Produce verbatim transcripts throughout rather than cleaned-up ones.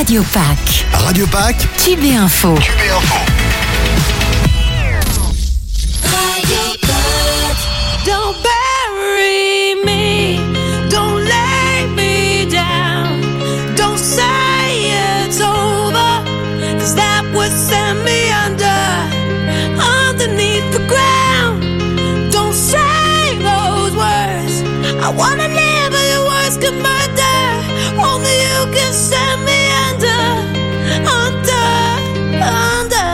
Radio Pack. Radio Pack. Q B Info. Q B Info. Radio Pack. Don't bury me. Don't lay me down. Don't say it's over. 'Cause that would send me under. Underneath the ground. Don't say those words. I wanna live, but your words could murder. Only you can send me under, under, under.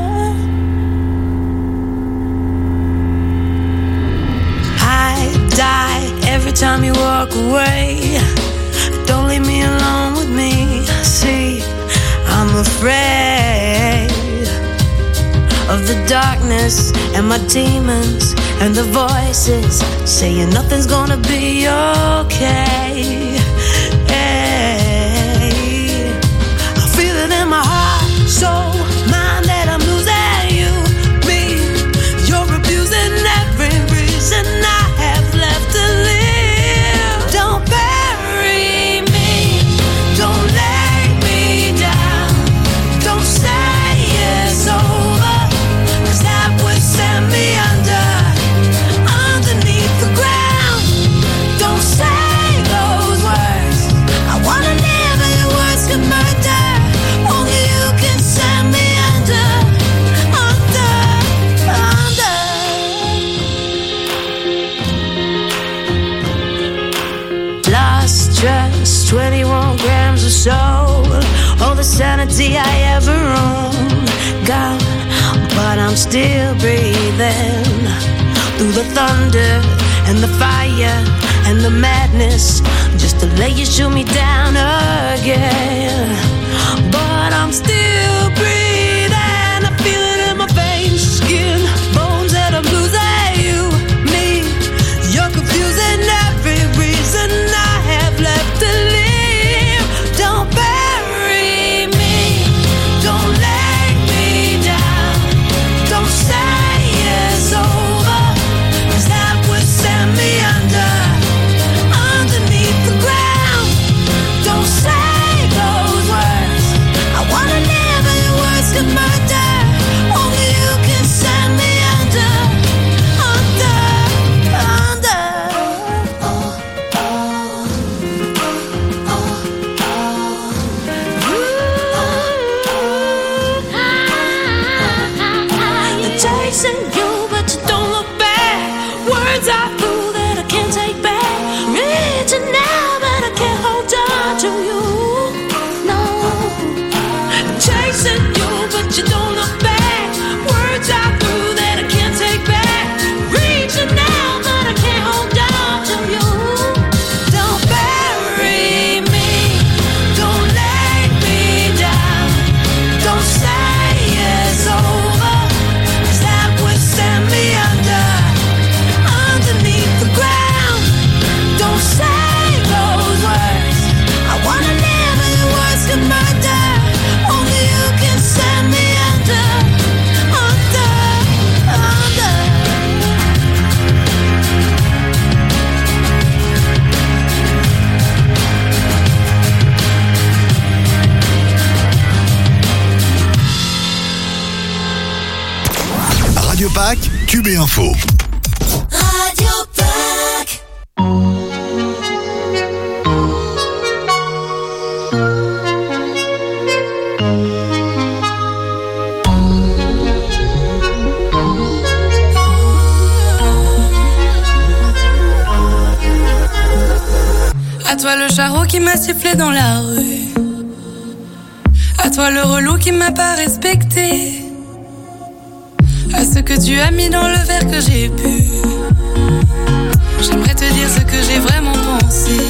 I die every time you walk away. Don't leave me alone with me. See, I'm afraid of the darkness and my demons and the voices saying nothing's gonna be okay. Hey, I feel it in my heart, soul, mind that I'm losing you, me. You're abusing every reason I have left to live. Don't bury me, don't lay me down, don't say it's over, 'cause that would send me under, underneath the ground. Don't say those words. I wanna live and your words could murder. Only you can send me under, under, under. Lost stress, twenty-one grams of soul, all the sanity I ever owned, gone, but I'm still breathing through the thunder and the fire and the madness, just to let you shoot me down again. But I'm still breathing. I feel it in my veins, skin, bones, that I'm losing you, me. You're confusing every reason I have left to live. Don't bury me, don't lay me down, don't say it's over, 'cause that would send me under, underneath the ground. Don't say those words. I wanna live and your words could murder. Only you can send me under, under, under. They're chasing you, but you don't look back. Words are through that I can't take back. Reaching now, but I can't hold on to you. No. Chasing you, but you don't look back. Words are through that I can't take back. Reaching now, but I can't hold on to you. Don't bury me, don't lay me down, don't say it's over, 'cause that would send me under, underneath the ground. Don't say those words. I wanna live and your words could murder. Only you can send me under, under, under. Radio Pack. Q B Info. Radio Pack. À toi le charreau qui m'a sifflé dans la rue. À toi le relou qui m'a pas respecté. À ce que tu as mis dans le verre que j'ai bu. J'aimerais te dire ce que j'ai vraiment pensé.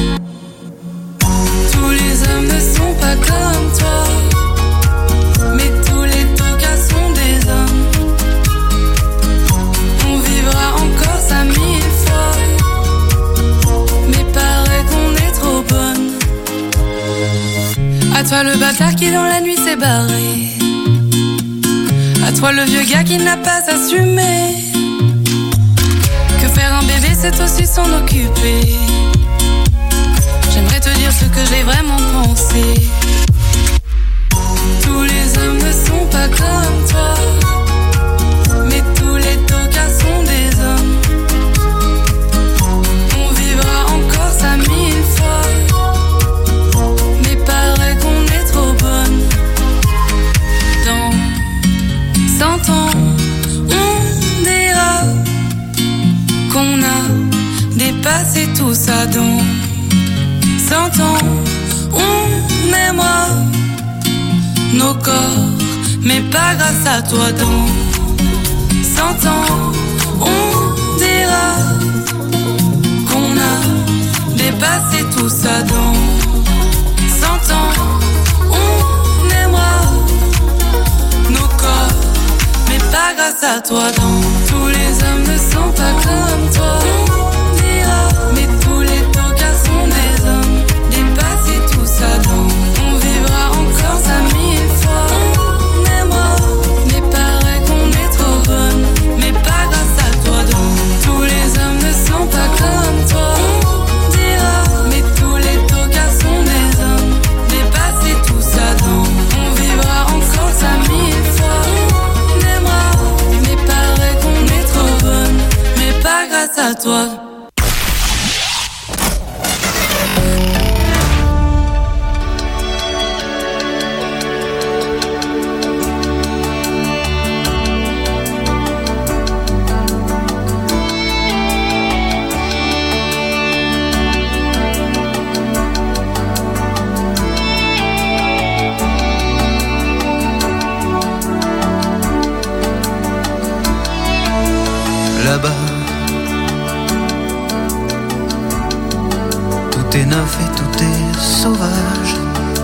Tous les hommes ne sont pas comme toi, mais tous les tocards sont des hommes. On vivra encore ça mille fois, mais paraît qu'on est trop bonne. À toi le bâtard qui dans la nuit s'est barré. À toi le vieux gars qui n'a pas assumé que faire un bébé c'est aussi s'en occuper. J'aimerais te dire ce que j'ai vraiment pensé. tout ça dans cent ans. On aimera nos corps, mais pas grâce à toi. Dans cent ans, on dira qu'on a dépassé tout ça. Dans cent ans, on aimera nos corps, mais pas grâce à toi. Dans tous les hommes ne sont pas comme toi. On dira, mais tous les tocards sont des hommes. Dépasser tout ça. Dans on vivra encore ça mille fois. On aimera, mais pareil qu'on est trop bonne, mais pas grâce à toi. Dans tous les hommes ne sont pas comme toi. On dira, mais tous les tocards sont des hommes. Dépasser tout ça. Dans on vivra encore ça mille fois. On aimera, mais pareil qu'on est trop bonne, mais pas grâce à toi. Là-bas, tout est neuf et tout est sauvage.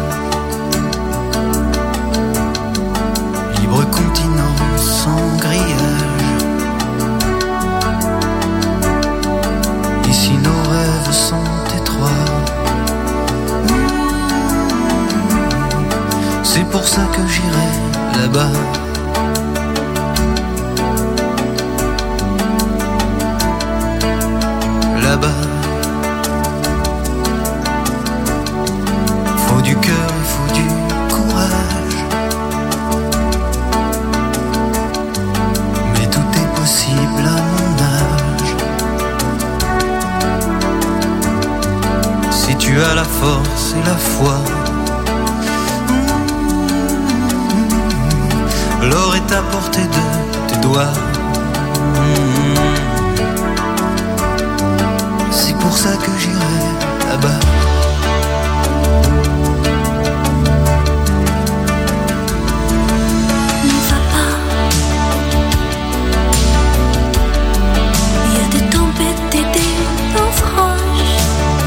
Libre continent sans grillage. Ici nos rêves sont étroits. C'est pour ça que j'irai là-bas. Là-bas, faut du cœur et faut du courage. Mais tout est possible à mon âge. Si tu as la force et la foi, l'or est à portée de tes doigts. C'est pour ça que j'irai là-bas. Ne va pas. Il y a des tempêtes et des naufrages.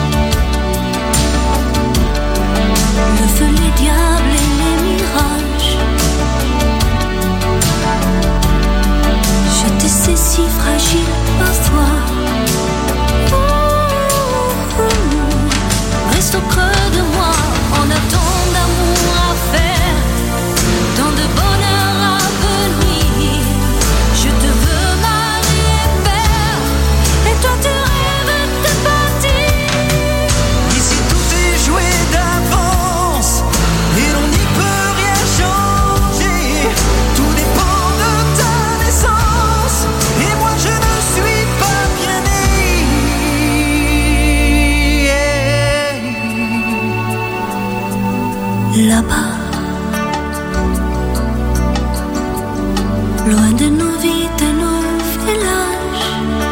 Le feu, les diables et les mirages. Je te sais si fragile parfois. Reste au creux de moi, on a tant d'amour à faire, tant de bonheur à venir. Je te veux mari et père, et toi tu rêves de partir. Ici tout est joué d'avance, et l'on n'y peut rien changer. Tout dépend de ta naissance, et moi je ne suis pas bien né. Là-bas, loin de nos vies, de nos villages,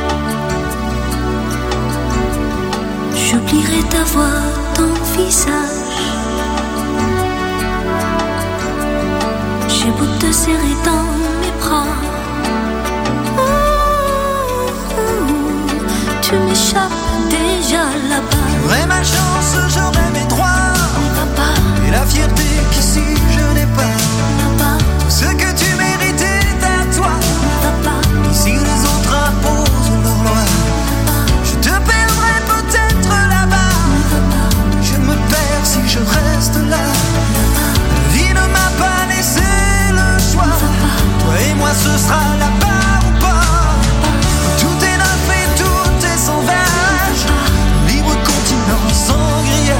j'oublierai ta voix, ton visage. J'ai beau te serrer dans mes bras, tu m'échappes déjà là-bas. J'aurais ma chance, j'aurais mes droits, Là-bas, et la fierté qu'ici je n'ai pas. là-bas, Ce que tu mérites est à toi. là-bas, Ici les autres imposent leur loi. Je te perdrai peut-être là-bas. Je me perds si je reste là. La vie ne m'a pas laissé le choix. Toi et moi ce sera là-bas ou pas. Tout est neuf et tout est sauvage. Libre continent sans grillage.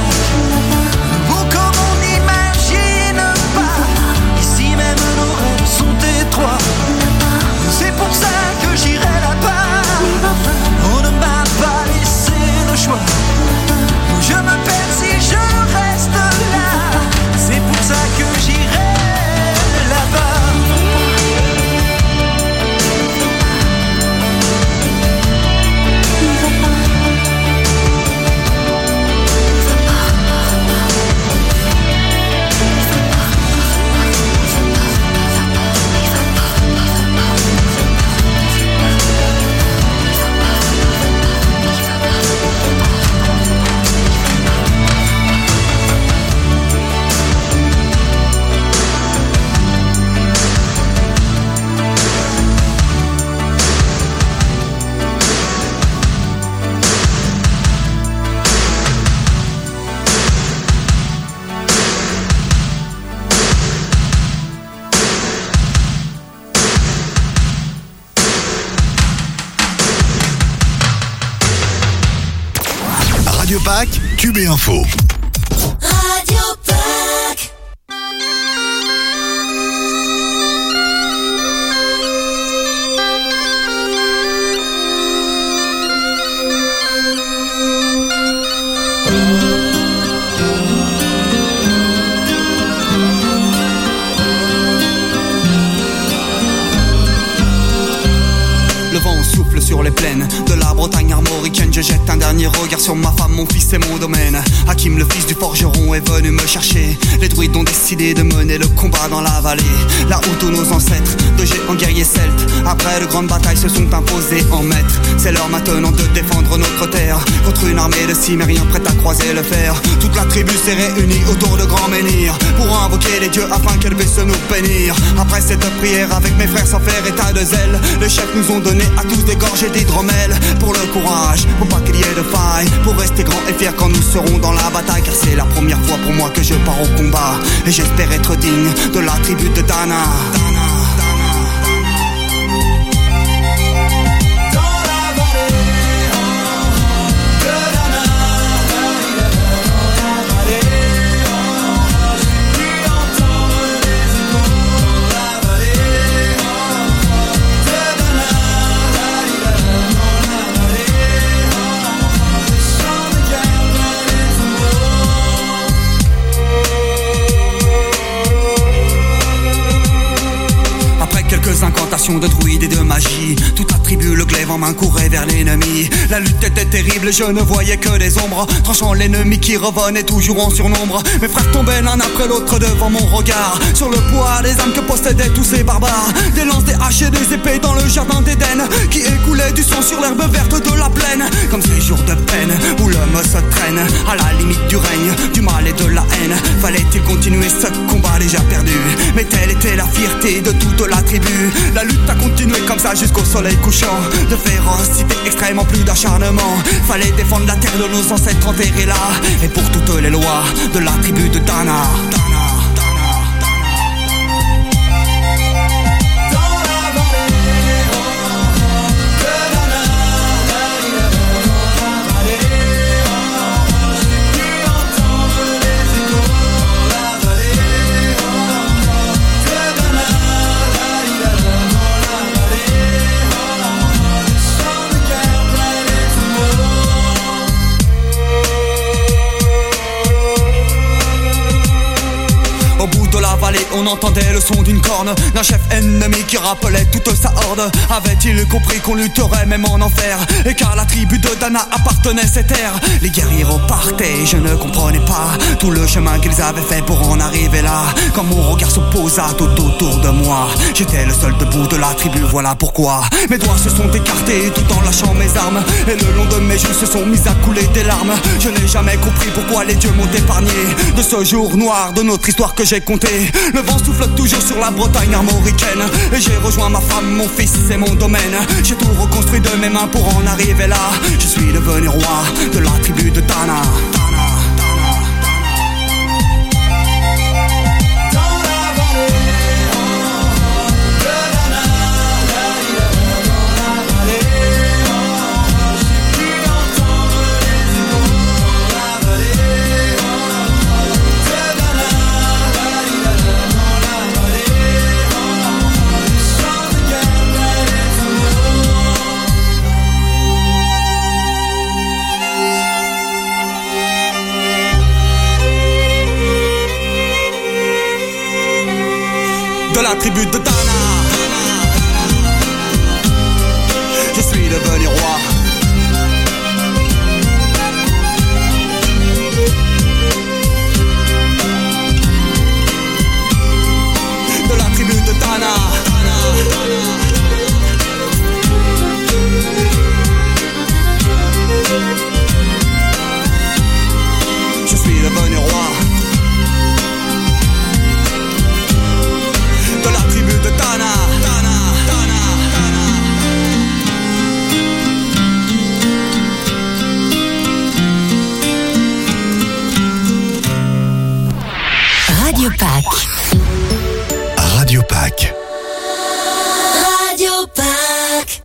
Pâques, Q B Info. Radio Pâques. Le vent souffle sur les plaines de la Bretagne armoricaine. Je jette un dernier regard sur ma femme, mon fils et mon domaine. Hakim, le fils du forgeron, est venu me chercher. Les druides ont décidé de mener le combat dans la vallée, là où tous nos ancêtres, de géants guerriers celtes, après de grandes batailles, se sont imposés en maîtres. C'est l'heure maintenant de défendre notre terre contre une armée de cimériens prête à croiser le fer. Toute la tribu s'est réunie autour de grands menhirs pour invoquer les dieux afin qu'elle puisse nous bénir. Après cette prière avec mes frères sans faire état de zèle, les chefs nous ont donné à tous des gorgées d'hydromel. Pour le courage, pour pas qu'il y ait de faille, pour rester grand et fier quand nous serons dans la bataille. Car c'est la première fois pour moi que je pars au combat, et j'espère être digne de la tribu de Dana. Dana. Incantations de druides et de magie, toute la tribu, le glaive en main, courait vers l'ennemi. La lutte était terrible, je ne voyais que des ombres, tranchant l'ennemi qui revenait toujours en surnombre. Mes frères tombaient l'un après l'autre devant mon regard, sur le poids des âmes que possédaient tous ces barbares. Des lances, des haches et des épées dans le jardin d'Éden, qui écoulaient du sang sur l'herbe verte de la plaine. Comme ces jours de peine où l'homme se traîne à la limite du règne, du mal et de la haine. Fallait-il continuer ce combat déjà perdu? Mais telle était la fierté de toute la tribu. La lutte a continué comme ça jusqu'au soleil couchant. De férocité extrême en plus d'acharnement. Fallait défendre la terre de nos ancêtres enterrés là, et pour toutes les lois de la tribu de Dana. Dana. On entendait le son d'une corne d'un chef ennemi qui rappelait toute sa horde. Avait-il compris qu'on lutterait même en enfer, et qu'à la tribu de Dana appartenait ces terres? Les guerriers repartaient, je ne comprenais pas tout le chemin qu'ils avaient fait pour en arriver là. Quand mon regard se posa tout autour de moi, j'étais le seul debout de la tribu, voilà pourquoi mes doigts se sont écartés tout en lâchant mes armes, et le long de mes joues se sont mis à couler des larmes. Je n'ai jamais compris pourquoi les dieux m'ont épargné de ce jour noir de notre histoire que j'ai compté. Le vent souffle toujours sur la Bretagne armoricaine, et j'ai rejoint ma femme, mon fils et mon domaine. J'ai tout reconstruit de mes mains pour en arriver là. Je suis devenu roi de la tribu de Dana. De la tribu de Dana, je suis devenu roi. De la tribu de Dana. Je suis devenu roi. De la tribu de Dana, Dana, Dana, Dana. Radio Pâques. Radio Pâques. Radio Pâques.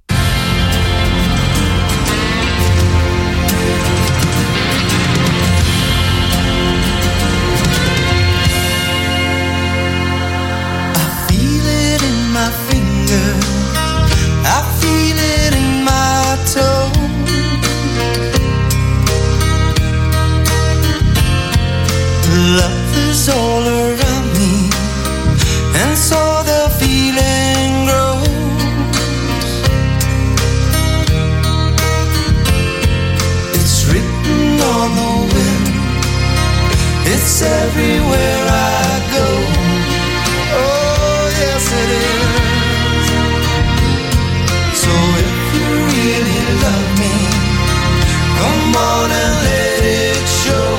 place everywhere I go. Oh, yes it is. So if you really love me, come on and let it show.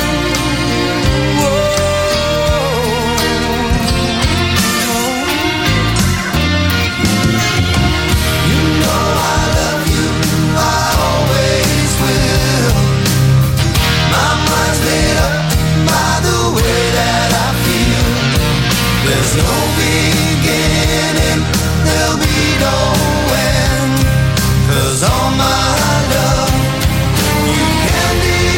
There's no beginning, there'll be no end. 'Cause all my love, you can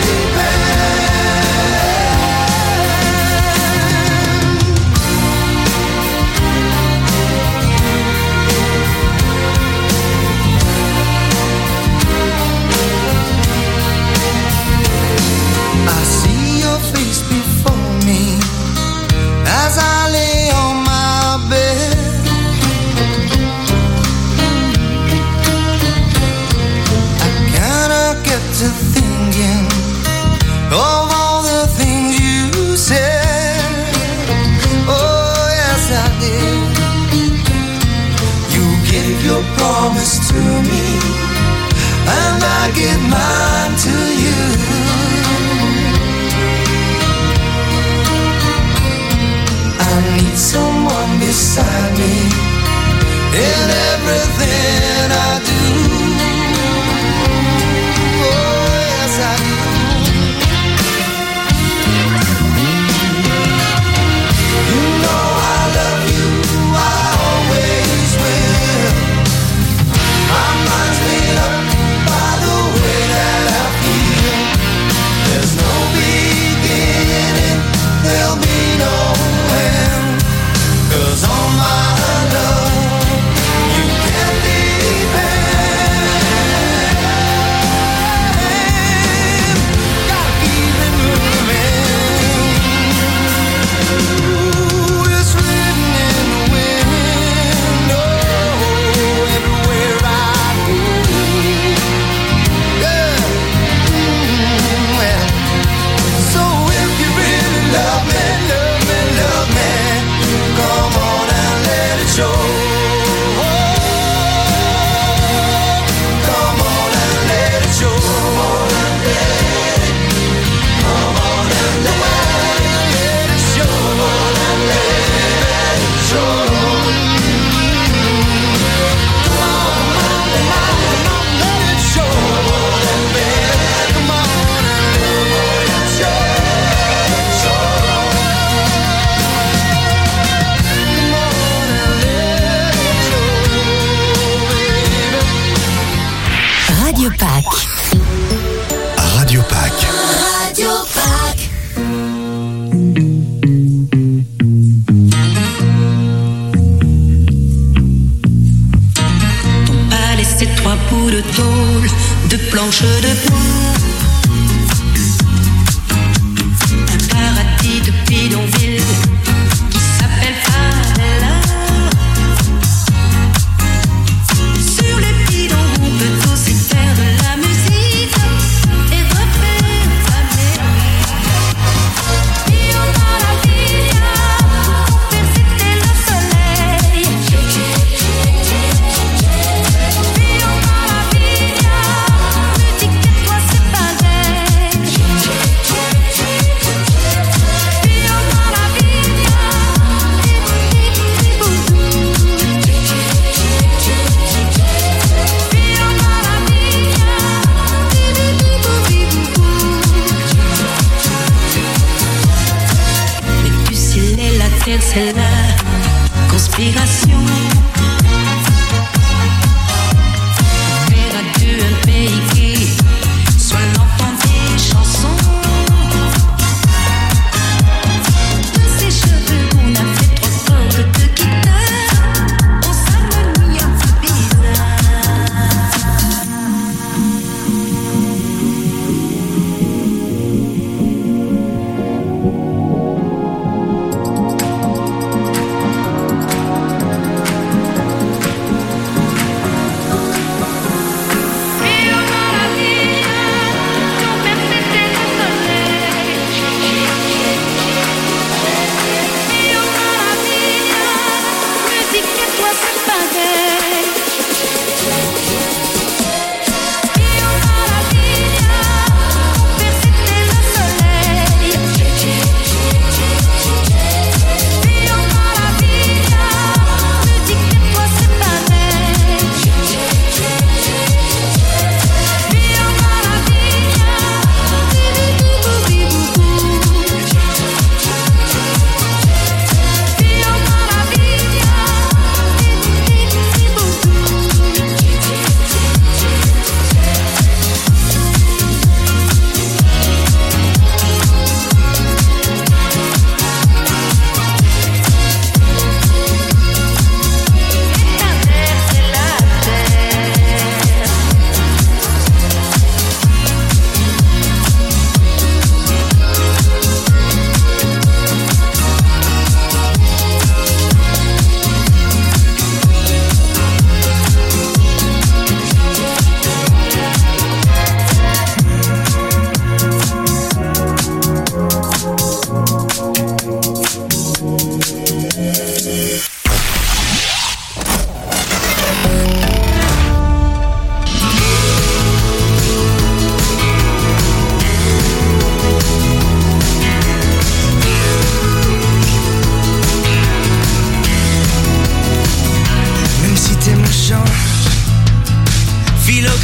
depend. I see your face before me as I lay on my bed. I kinda get to thinking of all the things you said. Oh, yes, I did. You gave your promise to me, and I give mine to you. I need someone beside me in everything I do. Oh, yes, I do. You know I love you, I always will. My mind's made up by the way that I feel. There's no beginning, there'll be no end. 'Cause all my love, you can depend. Gotta keep it moving. Ooh, it's written in the wind. Oh, everywhere I go. Yeah. Mm, well, so if you really love me, love me, love me, come on and let it show. Come on and let it show. Come on and let it. Come on and let it show. Come on and let it show. Come on and let it show. Come on and let it. Come on and let it show. Radio Pack. Radio Pack. Radio Pack. A laissé trois bouts de tôle, de planches de bois, un paradis de bidonville qui s'appelle Favela. Sur les bidons on peut aussi faire de la musique et refaire sa mélodie. Io maravilla, faire c'était le soleil. Io maravilla, musique et toi c'est pareil. Io maravilla, mais du ciel et la terre c'est la conspiration. Faire à deux un pays qui soit l'enfant des chansons. De ses cheveux on a fait trois cordes de guitare. On s'harmonie un peu bizarre.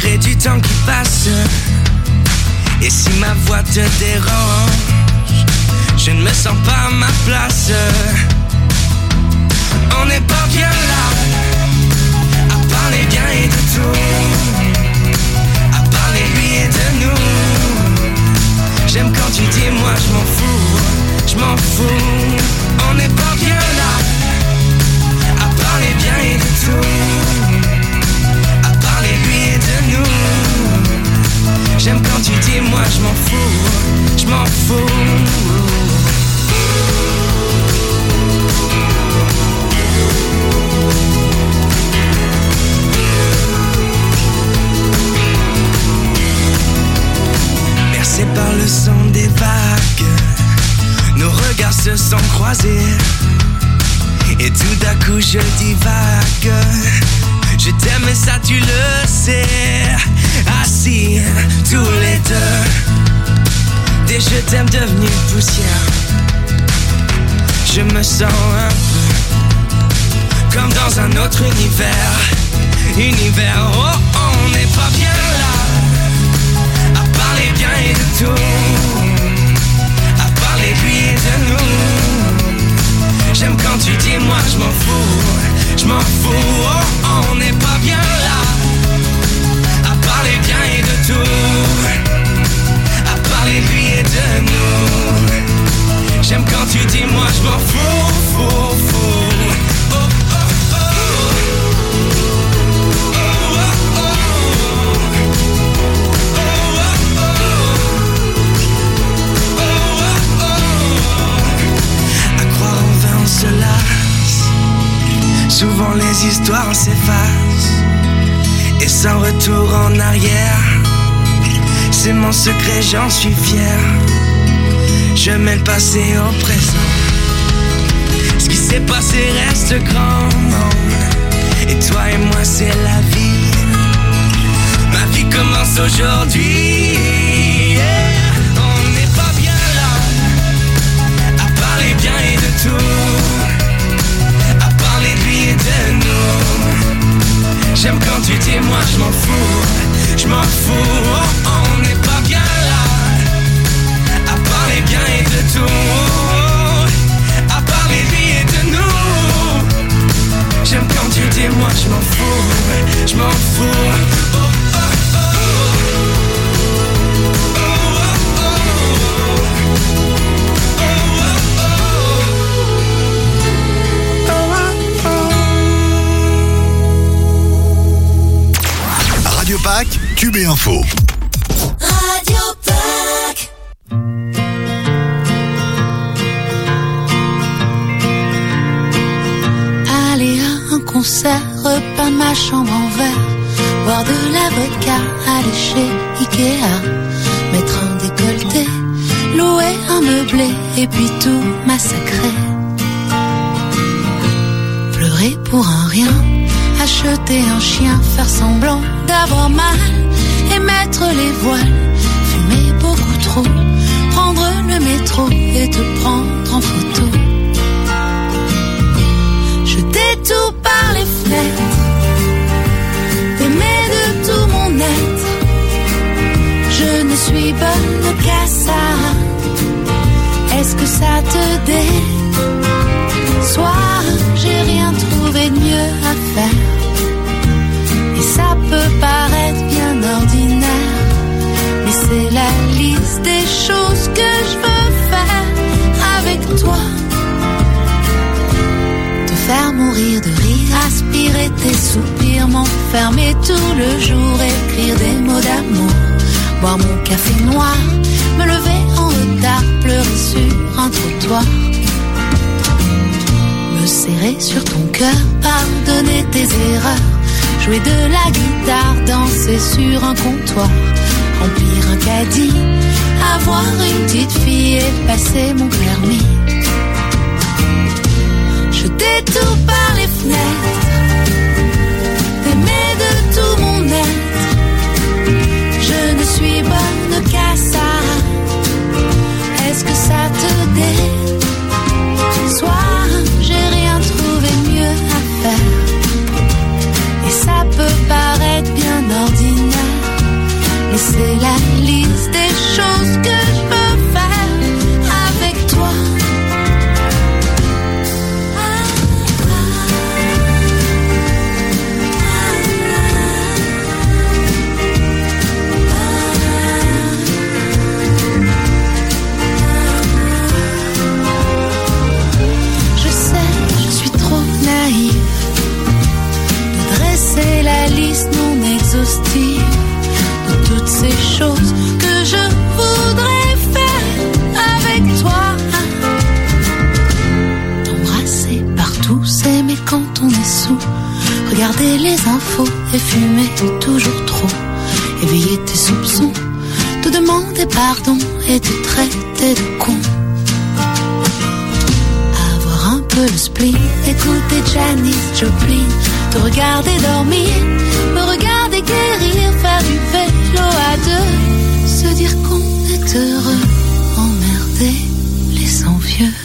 gré du temps qui passe. Et si ma voix te dérange, je ne me sens pas à ma place. On n'est pas bien là, à parler bien et de tout, à parler lui et de nous. J'aime quand tu dis moi je m'en fous, je m'en fous. On n'est pas bien là, à parler bien et de tout, à parler lui et de nous. J'aime quand tu dis moi je m'en fous, je m'en fous. Bercés par le son des vagues, nos regards se sont croisés. Et tout d'un coup je divague. Je t'aime et ça tu le sais. Assis tous les deux, des je t'aime devenus poussière. Je me sens un peu comme dans un autre univers. Univers, oh, on n'est pas bien là, à parler bien et de tout, à parler lui et de nous. J'aime quand tu dis moi je m'en fous, je m'en fous, oh, on n'est pas bien là, à parler bien et de tout, à parler lui et de nous. J'aime quand tu dis moi je m'en fous, fou, fou. Oh, oh, oh. Oh, oh, oh. Oh, oh, oh. Oh, oh, oh. À croire en vain on se lasse, souvent les histoires s'effacent, et sans retour en arrière. C'est mon secret, j'en suis fier. Je mets le passé au présent. Ce qui s'est passé reste grand. Et toi et moi c'est la vie. Ma vie commence aujourd'hui. Yeah. On n'est pas bien là, à parler bien et de tout, à parler de lui et de nous. J'aime quand tu dis moi je m'en fous, je m'en fous, oh, on n'est pas bien là, à parler bien et de tout, à parler de lui et de nous. J'aime quand tu dis moi je m'en fous, je m'en fous. Oh, oh, oh. Oh, oh, oh. Radio Pâques, Cube et Info. Radio Pâques. Aller à un concert, repeindre ma chambre en verre, boire de la vodka, aller chez Ikea, mettre un décolleté, louer un meublé et puis tout massacrer. Pleurer pour un rien, acheter un chien, faire semblant d'avoir mal et mettre les voiles, fumer beaucoup trop, prendre le métro et te prendre en photo. Jeter tout par les fenêtres, t'aimer de tout mon être. Je ne suis bonne qu'à ça. Est-ce que ça te déçoit? J'ai rien trouvé de mieux à faire. Et ça peut paraître bien ordinaire, mais c'est la liste des choses que je veux faire avec toi. Te faire mourir de rire, aspirer tes soupirs, m'enfermer tout le jour, écrire des mots d'amour, boire mon café noir, me lever en retard, pleurer sur un trottoir, me serrer sur ton cœur, pardonner tes erreurs, jouer de la guitare, danser sur un comptoir, remplir un caddie, avoir une petite fille et passer mon permis. Jeter tout par les fenêtres, t'aimer de tout mon être. Je ne suis bonne qu'à ça. Est-ce que ça te déçoit? J'ai rien trouvé de mieux à faire. Et ça peut paraître bien ordinaire, liste non exhaustive de toutes ces choses que je voudrais faire avec toi. T'embrasser partout, s'aimer quand on est sous, regarder les infos et fumer toujours trop, éveiller tes soupçons, te demander pardon et te traiter de con. Avoir un peu le spleen, écouter Janis Joplin, te regarder dormir, me regarder guérir, faire du vélo à deux, se dire qu'on est heureux, emmerder les envieux.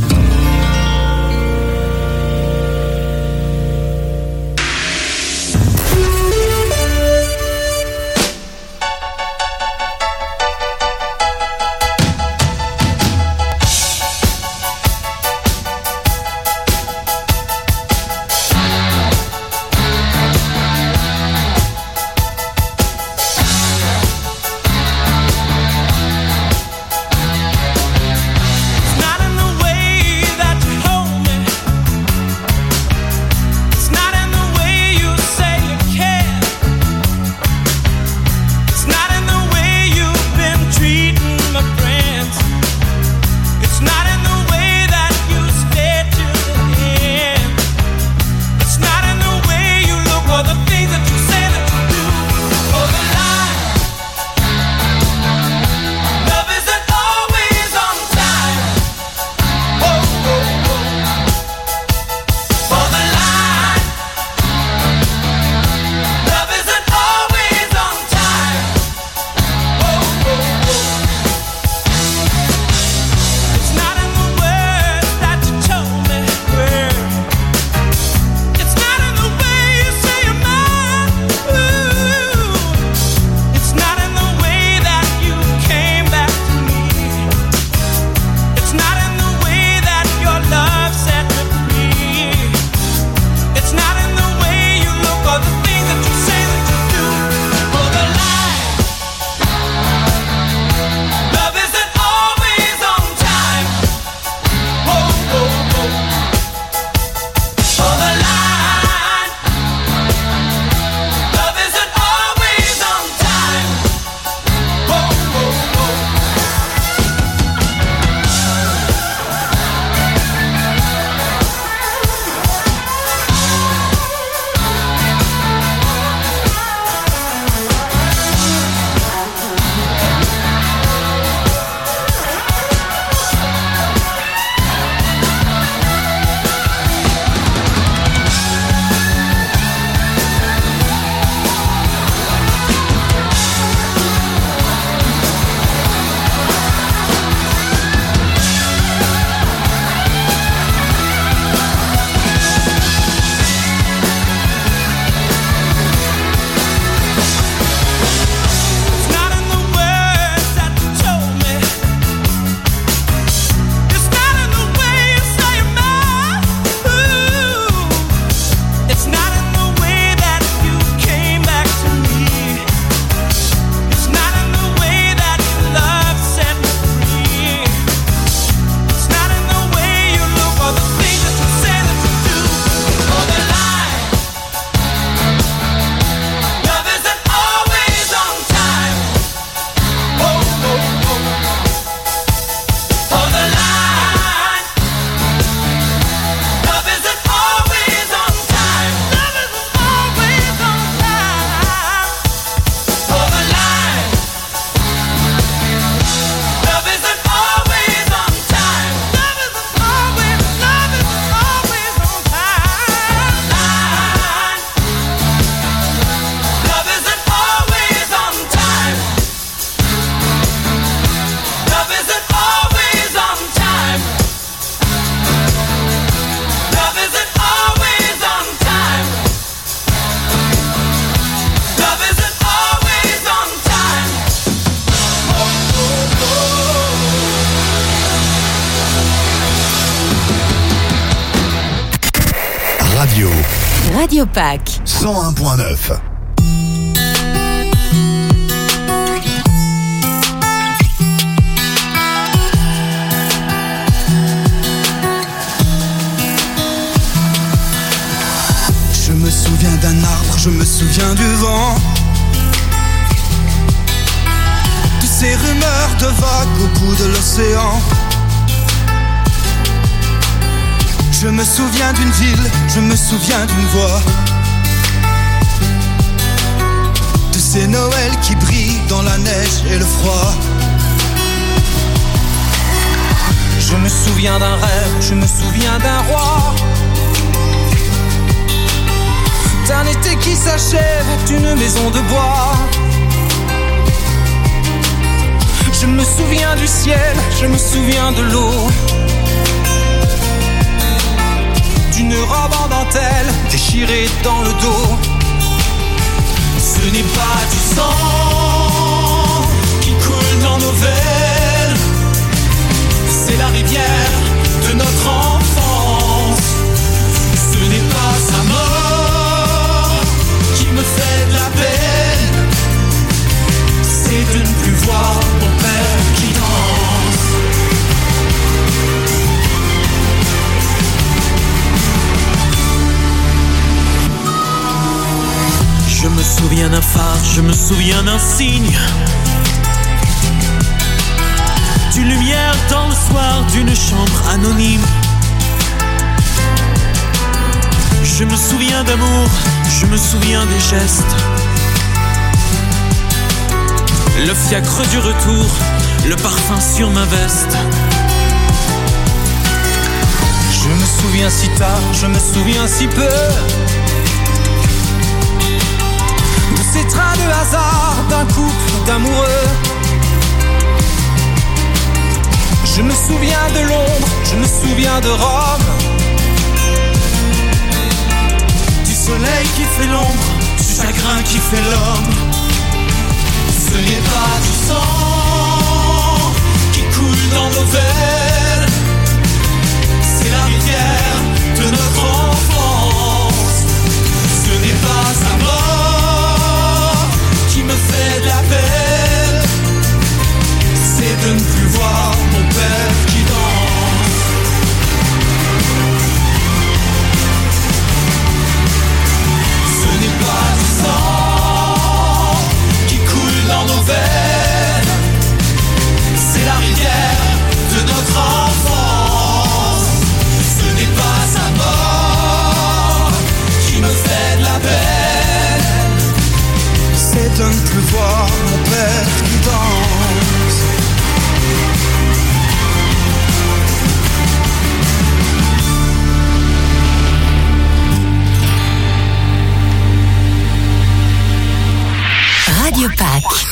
Radio Pack cent un point neuf. Je me souviens d'un d'un arbre, je me souviens du vent. De ces rumeurs de vagues au bout de l'océan. Je me souviens d'une ville, je me souviens d'une voix. De ces Noëls qui brillent dans la neige et le froid. Je me souviens d'un rêve, je me souviens d'un roi. D'un été qui s'achève, d'une maison de bois. Je me souviens du ciel, je me souviens de l'eau. D'une robe en dentelle déchirée dans le dos. Ce n'est pas du sang qui coule dans nos veines. C'est la rivière de notre enfance. Ce n'est pas sa mort qui me fait de la peine. C'est de ne plus voir mon père qui danse. Je me souviens d'un phare, je me souviens d'un signe. D'une lumière dans le soir, d'une chambre anonyme. Je me souviens d'amour, je me souviens des gestes. Le fiacre du retour, le parfum sur ma veste. Je me souviens si tard, je me souviens si peu. De ces trains de hasard, d'un couple d'amoureux. Je me souviens de Londres, je me souviens de Rome. Du soleil qui fait l'ombre, du chagrin qui fait l'homme. Ce n'est pas du sang qui coule dans nos veines. C'est la rivière de notre enfance. Ce n'est pas sa mort qui me fait de la peine. C'est de ne plus voir mon père qui danse. Ce n'est pas du sang qui coule dans nos veines. C'est la rivière de notre enfance. Ce n'est pas sa mort qui me fait de la peine. C'est de ne plus voir mon père qui danse. Radio Pâques.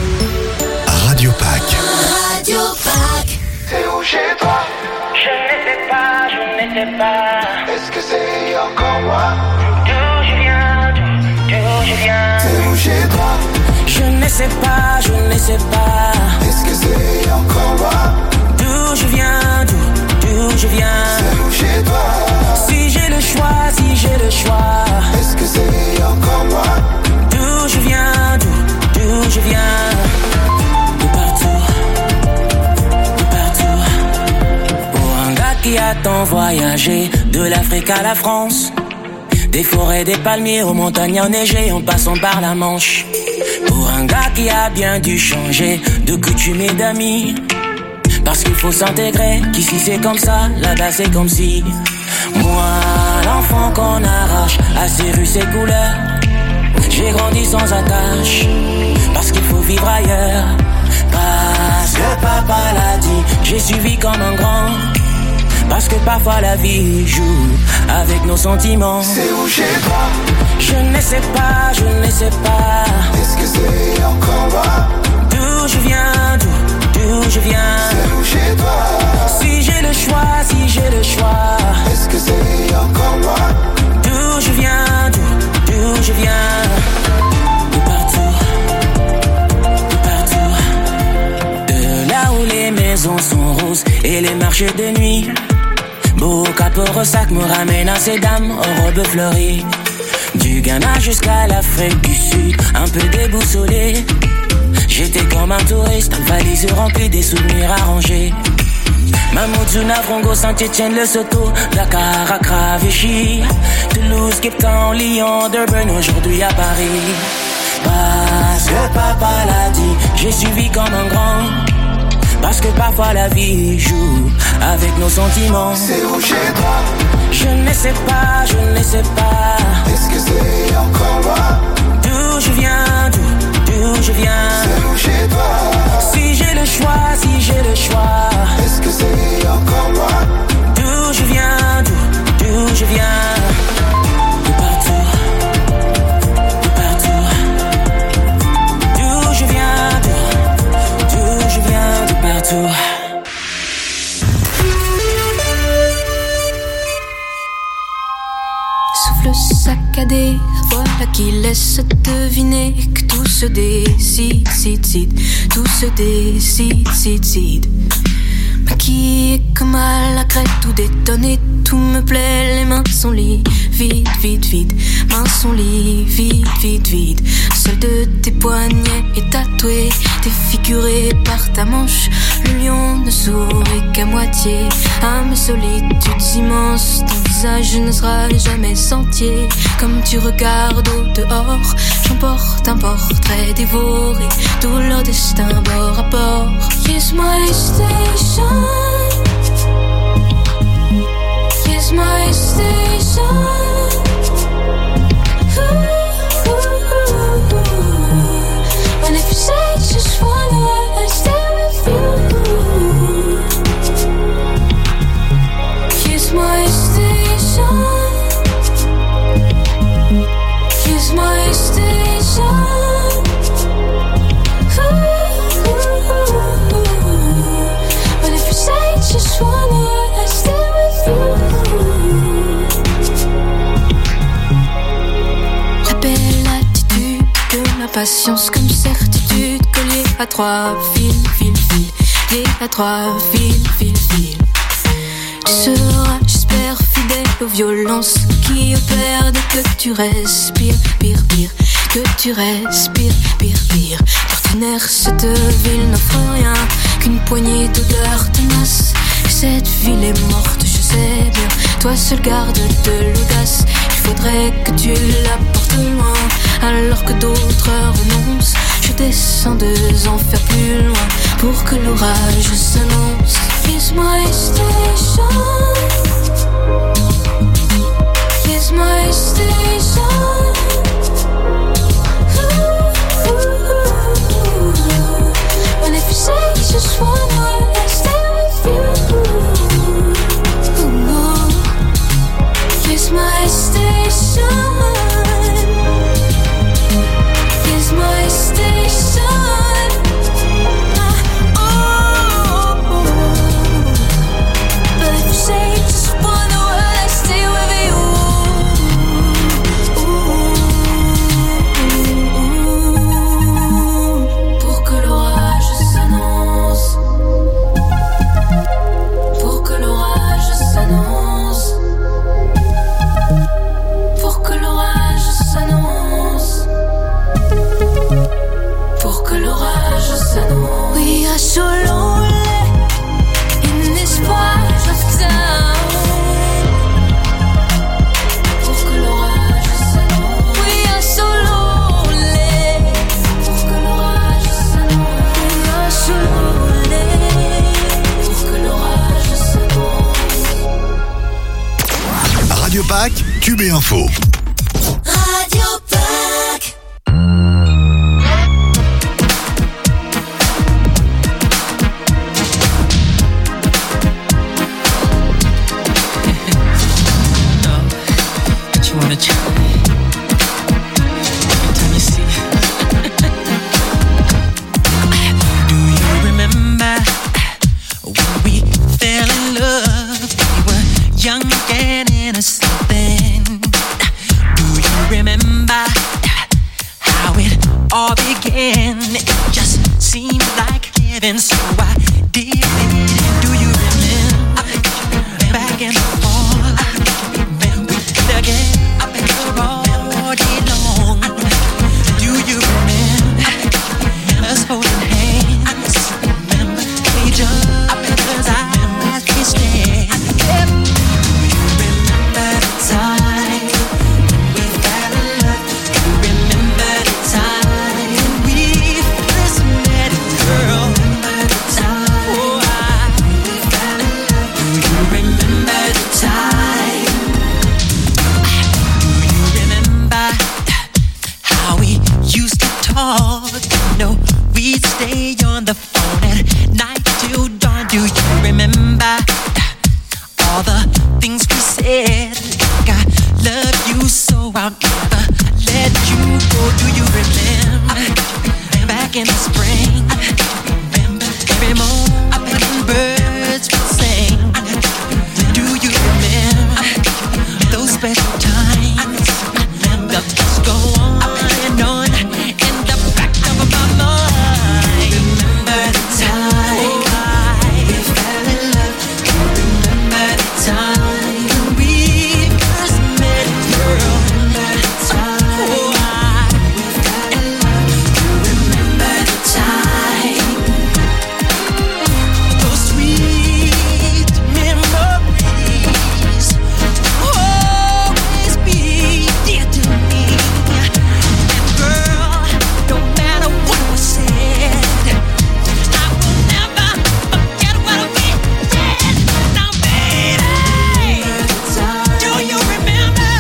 Radio Pâques. Radio Pâques. C'est où chez toi? Je ne sais pas, je ne sais pas. Est-ce que c'est encore moi? D'où je viens, d'où, d'où je viens. C'est où chez toi? Je ne sais pas, je ne sais pas. Est-ce que c'est encore moi? D'où je viens, d'où, d'où je viens. C'est où chez toi? Si j'ai le choix, si j'ai le choix. Est-ce que c'est encore moi? D'où je viens, d'où, d'où je viens. De partout, de partout. Pour un gars qui a tant voyagé, de l'Afrique à la France. Des forêts, des palmiers, aux montagnes enneigées, en passant par la Manche. Pour un gars qui a bien dû changer de coutume et d'amis. Parce qu'il faut s'intégrer, qu'ici c'est comme ça, là-bas c'est comme si. Moi, l'enfant qu'on arrache à ses rues, ses couleurs. J'ai grandi sans attache, parce qu'il faut vivre ailleurs. Parce que papa l'a dit, j'ai suivi comme un grand. Parce que parfois la vie joue avec nos sentiments. C'est où chez toi? Je ne sais pas, je ne sais pas. Est-ce que c'est encore moi? D'où je viens, d'où, d'où je viens. C'est où chez toi? Si j'ai le choix, si j'ai le choix. Est-ce que c'est encore moi? D'où je viens, d'où, d'où je viens. De partout, de partout. De là où les maisons sont roses et les marchés de nuit. Beau capot ressac me ramène à ces dames aux robes fleuries. Du Ghana jusqu'à l'Afrique du Sud, un peu déboussolé. J'étais comme un touriste, valise remplie des souvenirs arrangés. Mamoudzou, Navrongo, Saint-Étienne, Lesotho, Dakar, Accra, Vichy, Toulouse, Cape Town, Lyon, Durban, aujourd'hui à Paris. Parce que papa l'a dit, j'ai suivi comme un grand. Parce que parfois la vie joue avec nos sentiments. C'est où chez toi? Je ne sais pas, je ne sais pas. Est-ce que c'est encore moi? D'où je viens, d'où, d'où je viens. C'est où chez toi? Si j'ai le choix, si j'ai le choix. Est-ce que c'est encore moi? D'où je viens, d'où, d'où je viens. De partout, de partout. D'où je viens, d'où, d'où je viens, de partout. Souffle saccadé, voilà qui laisse deviner que tout se décide, cide, cide, tout se décide, cide, cide. Maquillée comme à la crête, tout détonné, tout me plaît, les mains sont liées, vide, vide, vide, mains sont liées, vide, vide, vide. Seul de tes poignets est tatoué, défiguré par ta manche. Le lion ne sourit qu'à moitié à mes solitudes immenses. Ton visage ne sera jamais entier. Comme tu regardes au dehors, j'emporte un portrait dévoré, tout leur destin bord à bord. Here's my station, here's my station. Ooh, ooh, ooh, ooh. And if you say just one word, I stay with you. Here's my station, here's my station. Ooh, ooh, ooh. And if you say just one word, I stay with you. La belle attitude de ma patience comme certitude, collier à trois fils, fil, fil, lié à trois fils, fil, fil. Tu seras, j'espère, fidèle aux violences qui opèrent dès que tu respires, pire, pire, que tu respires, pire, pire. Partenaire, cette ville n'offre rien qu'une poignée d'odeurs tenaces. Que cette ville est morte, je sais bien, toi seul garde de l'audace. Il faudrait que tu la portes loin, alors que d'autres renoncent. Je descends deux enfers plus loin pour que l'orage s'annonce. Here's my station, here's my station. Ooh, ooh, ooh. And if you say just one word, I stay with you. Ooh, here's my station, here's my station. Say just one word, I stay with you. Pour que l'orage s'annonce, pour que l'orage s'annonce, pour que l'orage s'annonce, pour que l'orage s'annonce. We are so lonely in this part of town. Pour que l'orage s'annonce. We are so lonely. Pour que l'orage s'annonce. We are so lonely. Pour que l'orage s'annonce. Radio Pâques, Q B Info. Radio Pâques. All began, it just seemed like heaven, so I did it. Do you remember back in the fall? Remember the game all day long? Do you remember us holding hands? Remember each other's eyes we stared? Do you remember the time on the phone at night till dawn. Do you remember all the things we said? Like I love you so I'll never let you go. Do you remember back in the spring? Every morning birds would sing. Do you remember those special times? The thoughts go on and on in the back of my mind. Remember the time we fell in love. Remember the time when we first met, girl. Remember the time we fell in love. Remember the time. Those sweet memories always be dear to me. And girl, no matter what was said, I will never forget what we did. Now, baby, do you remember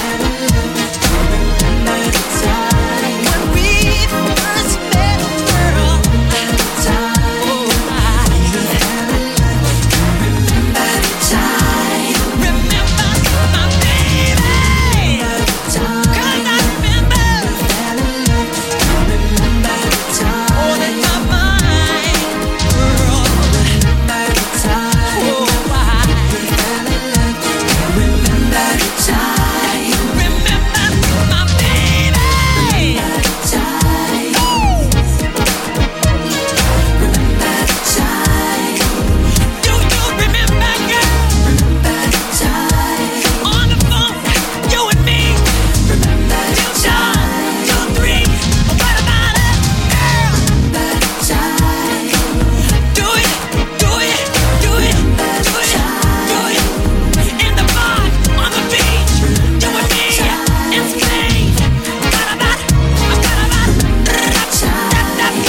when we first met, girl? Remember the time. Remember my baby. 'Cause I remember all in my mind, girl. Remember the time. Oh, I remember the time. Remember my baby. Remember the time. Remember the time. Do you remember, girl? Remember the time. On the phone, you and me. Remember the time. You three. What about it, girl? Remember the time. Do it, do it, do it, do it, do it. In the bar, on the beach, you and me in Spain. What about it? What about it? Remember the time.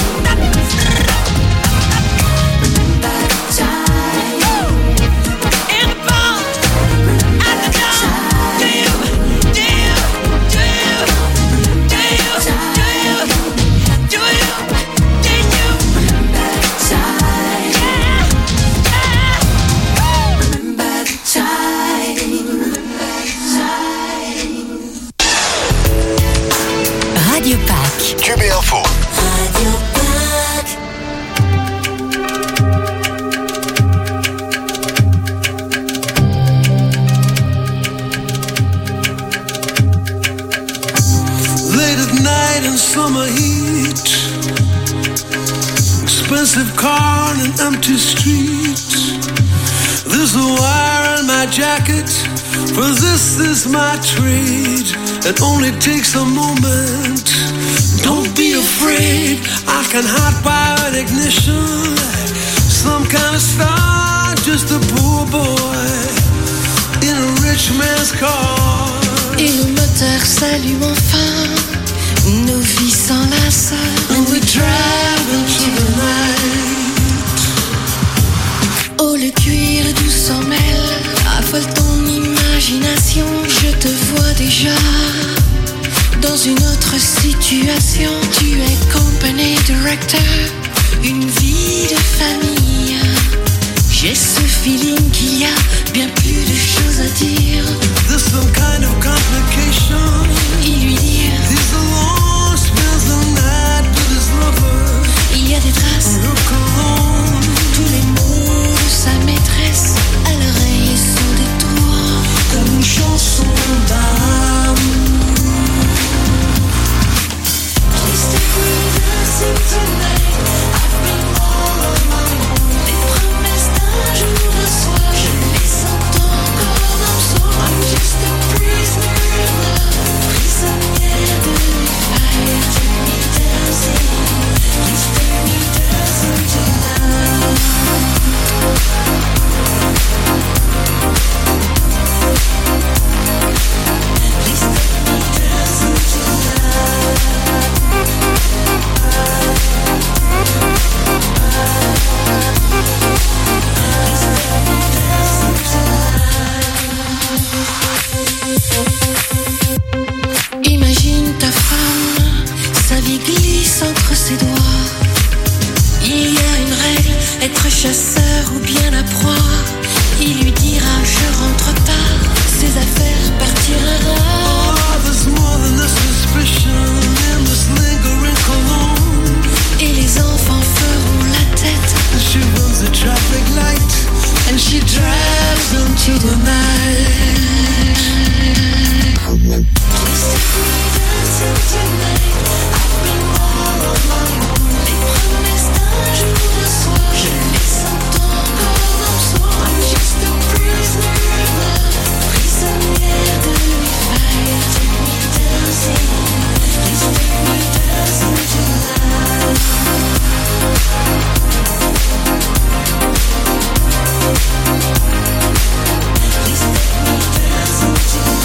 In the bar, at the door. Do you, do you, do you, do you, do you, do you, do you remember the time? Yeah, yeah. Remember the time. Radio Pack. Q B Info. Radio Pack. Late at night in summer heat, expensive car on an empty street. There's a wire in my jacket, for this is my trade. It only takes a moment. Don't be afraid, I can hot wire an ignition. Some kind of star, just a poor boy in a rich man's car. Et le moteur s'allume enfin, nos vies s'enlacent. And we drive into the night. Oh, le cuir doux s'en mêle, affole ton imagination. Je te vois déjà dans une autre situation. Tu es company director, une vie de famille. J'ai ce feeling qu'il y a bien plus de choses à dire. There's some kind of complication. Et lui dire, He's alone, spends the night with his lover. il y a des traces, Look alone. tous les mots de sa maîtresse à l'oreille sont des tours. Comme une chanson d'amour. Please take me dancing tonight. I've been all on my own. Les promesses d'un jour un soir, je les entends comme un son. I'm just a prisoner of love. chasseur ou bien la proie. Il lui dira je rentre tard, ses affaires partira. Oh, there's more than a suspicion in this lingering cologne. Et les enfants feront la tête. And she runs the traffic light and she drives into the night. Please take me dancing tonight. I've been all on my own. Les promesses d'un jour de soir, je les sens encore en soi. I'm just a prisoner of love, prisonnière de fire. Take me dancing, please take me dancing tonight. Please take me dancing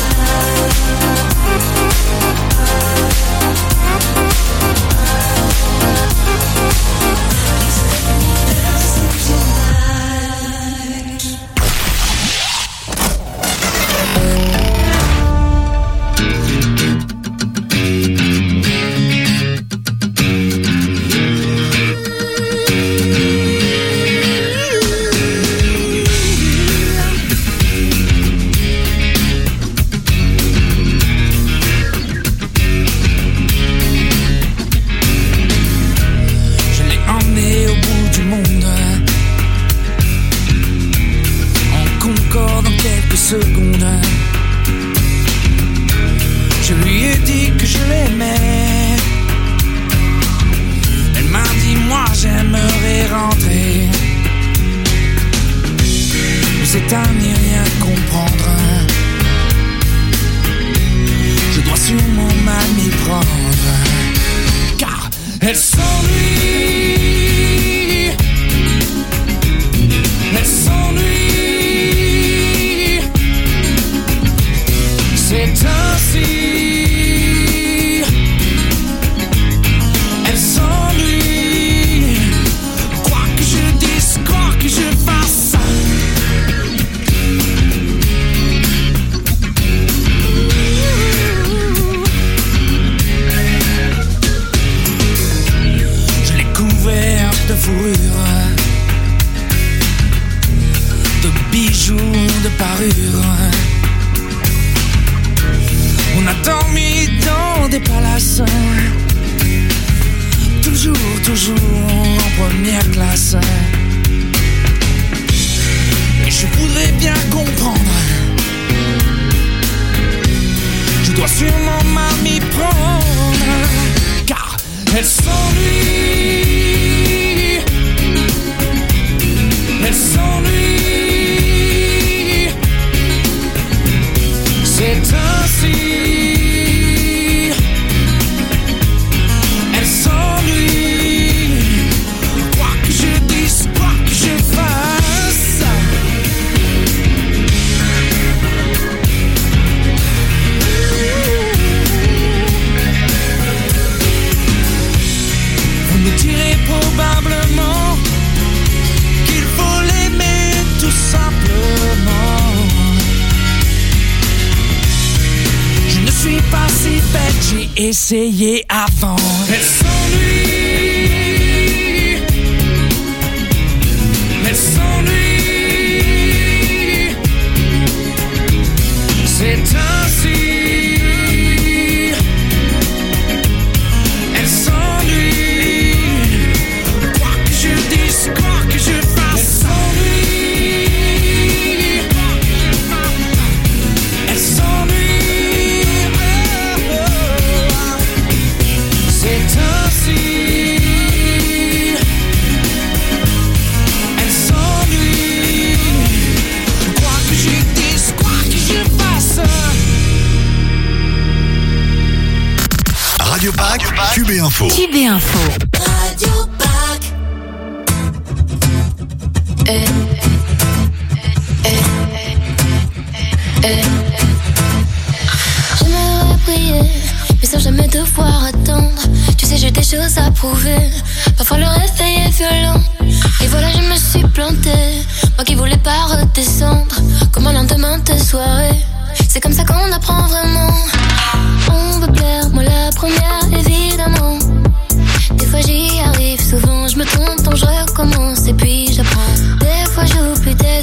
essayé avant. Elle s'ennuie, elle s'ennuie, c'est ainsi. Elle s'ennuie, quoi que je dise, quoi que je fasse. Elle s'ennuie, elle s'ennuie. C'est ainsi. Elle s'ennuie. Quoi que je dise, quoi que je fasse. Radio Pack, Q B Info. Q B Info. Radio Pack. Eh, eh, eh, eh. J'aimerais prier, mais sans jamais devoir attendre. Tu sais, j'ai des choses à prouver. Parfois le réveil est violent. Et voilà, je me suis plantée. Moi qui voulais pas redescendre. Comme un lendemain de soirée. C'est comme ça qu'on apprend vraiment. On veut plaire, moi la première, évidemment. Des fois j'y arrive, souvent je me trompe, donc je recommence et puis j'apprends.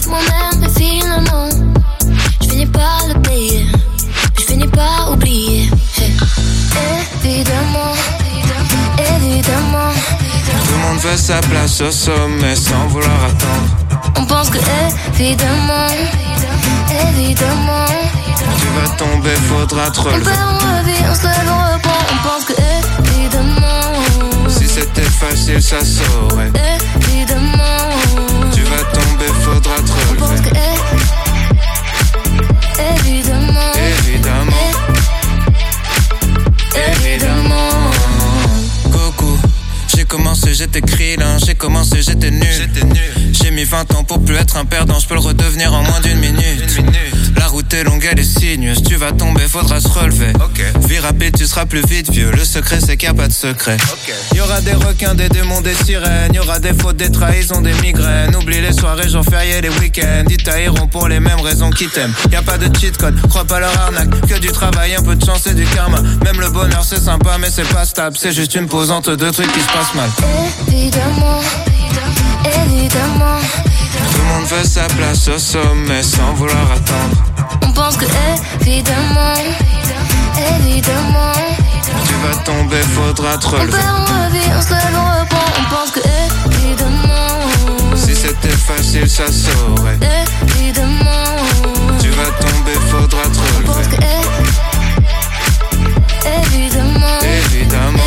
moi-même et finalement je finis par le payer, je finis par oublier. Hey. Évidemment, évidemment, tout le monde veut sa place au sommet sans vouloir attendre. on pense que évidemment, évidemment, tu vas tomber, faudra te on relever. perd, on revit, on se lève, on reprend, on pense que évidemment, si c'était facile ça saurait. Évidemment, tu vas tomber, faudra te on pense relever. que évidemment, Évidemment, évidemment. Coucou, j'ai commencé, j'étais krillin, j'ai commencé, j'étais nul. J'ai mis vingt ans pour plus être un perdant, je peux le redevenir en moins d'une minute. La route est longue, elle est sinueuse, tu vas tomber, faudra se relever. Vie rapide, tu seras plus vite vieux, le secret c'est qu'il n'y a pas de secret. Y aura des requins, des démons, des sirènes, y aura des fautes, des trahisons, des migraines. Oublie les soirées, jours fériés, les week-ends, ils tailleront pour les mêmes raisons qu'ils t'aiment. Y a pas de cheat code, crois pas leur arnaque, que du travail, un peu de chance et du karma. Même le bonheur c'est sympa mais c'est pas stable, c'est juste une pause entre deux trucs qui se passent mal. Évidemment, évidemment, tout le monde veut sa place au sommet sans vouloir attendre. on pense que évidemment, évidemment, tu vas tomber, faudra te on relever. perd, on revit, on se lève, on reprend, on pense que évidemment, si c'était facile ça saurait. Évidemment, tu vas tomber, faudra te on pense relever. que évidemment, Évidemment,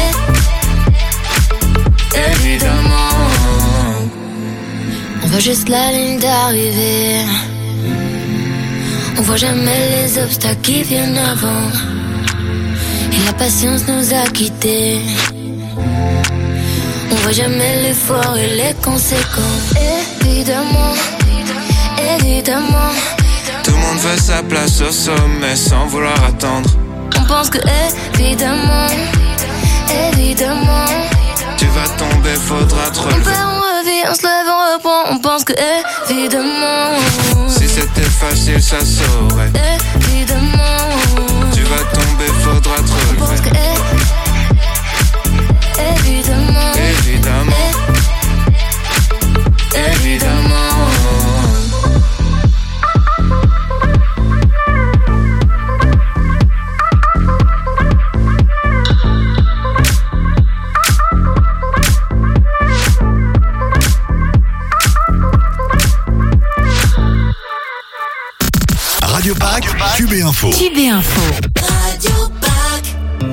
évidemment. on voit juste la ligne d'arrivée, on voit jamais les obstacles qui viennent avant, et la patience nous a quittés. On voit jamais l'effort et les conséquences. Évidemment, évidemment, Tout le monde veut sa place au sommet sans vouloir attendre. on pense que évidemment, évidemment, tu vas tomber, faudra te on relever. perd, on revit, on se lève, on reprend, on pense que évidemment, Si c'était facile ça saurait. évidemment, tu vas tomber, faudra te on pense que relever. évidemment, Évidemment, évidemment. Radio Pack, Q B Info. Q B Info. Radio Pack.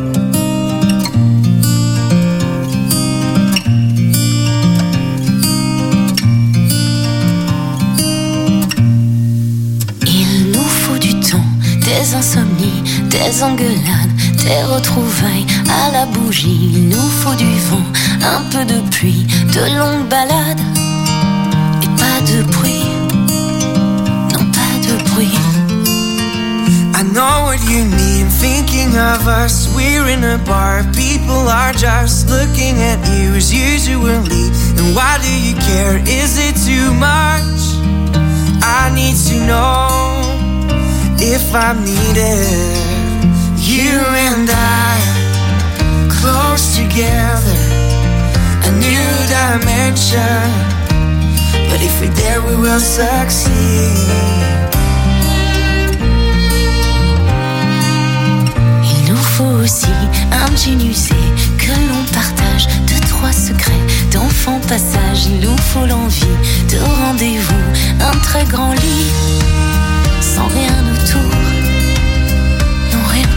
il nous faut du temps, des insomnies, des engueulades, des retrouvailles à la bougie. Il nous faut du vent, un peu de pluie, de longues balades et pas de bruit, non pas de bruit. I know what you need, I'm thinking of us. We're in a bar, people are just looking at you as usually. And why do you care? Is it too much? I need to know if I'm needed. You and I, close together, a new dimension. But if we're there, we will succeed. Il nous faut aussi un jean usé que l'on partage, deux, trois secrets d'enfant passage. Il nous faut l'envie de rendez-vous, un très grand lit, sans rien autour, non rien.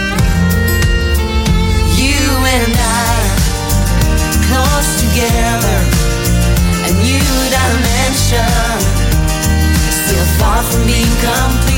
You and I, close together, a new dimension. Still far from being complete.